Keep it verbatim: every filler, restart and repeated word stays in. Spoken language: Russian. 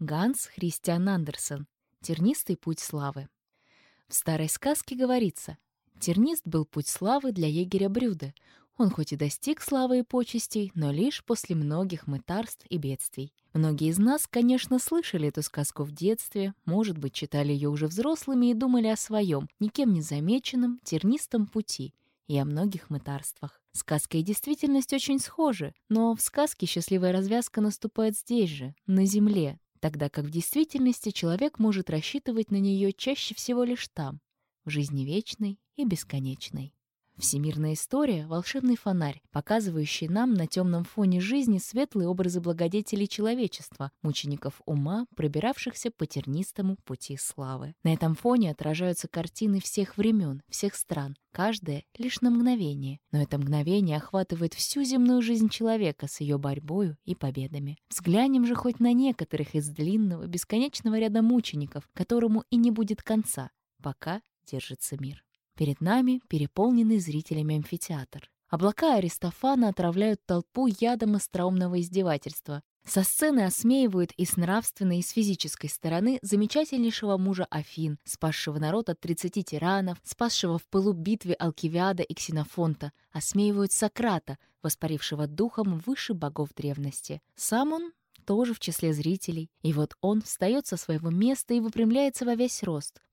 Ганс Христиан Андерсен. Тернистый путь славы. В старой сказке говорится: тернист был путь славы для егеря Брюде. Он хоть и достиг славы и почестей, но лишь после многих мытарств и бедствий. Многие из нас, конечно, слышали эту сказку в детстве, может быть, читали ее уже взрослыми и думали о своем, никем не замеченном, тернистом пути и о многих мытарствах. Сказка и действительность очень схожи, но в сказке счастливая развязка наступает здесь же, на земле, тогда как в действительности человек может рассчитывать на нее чаще всего лишь там, в жизни вечной и бесконечной. Всемирная история — волшебный фонарь, показывающий нам на темном фоне жизни светлые образы благодетелей человечества, мучеников ума, пробиравшихся по тернистому пути славы. На этом фоне отражаются картины всех времен, всех стран, каждая лишь на мгновение, но это мгновение охватывает всю земную жизнь человека с ее борьбою и победами. Взглянем же хоть на некоторых из длинного, бесконечного ряда мучеников, которому и не будет конца, пока держится мир. Перед нами переполненный зрителями амфитеатр. Облака Аристофана отравляют толпу ядом остроумного издевательства. Со сцены осмеивают и с нравственной, и с физической стороны замечательнейшего мужа Афин, спасшего народ от тридцати тиранов, спасшего в пылу битвы Алкивиада и Ксенофонта, осмеивают Сократа, воспарившего духом выше богов древности. Сам он тоже в числе зрителей, и вот он встает со своего места и выпрямляется во весь рост.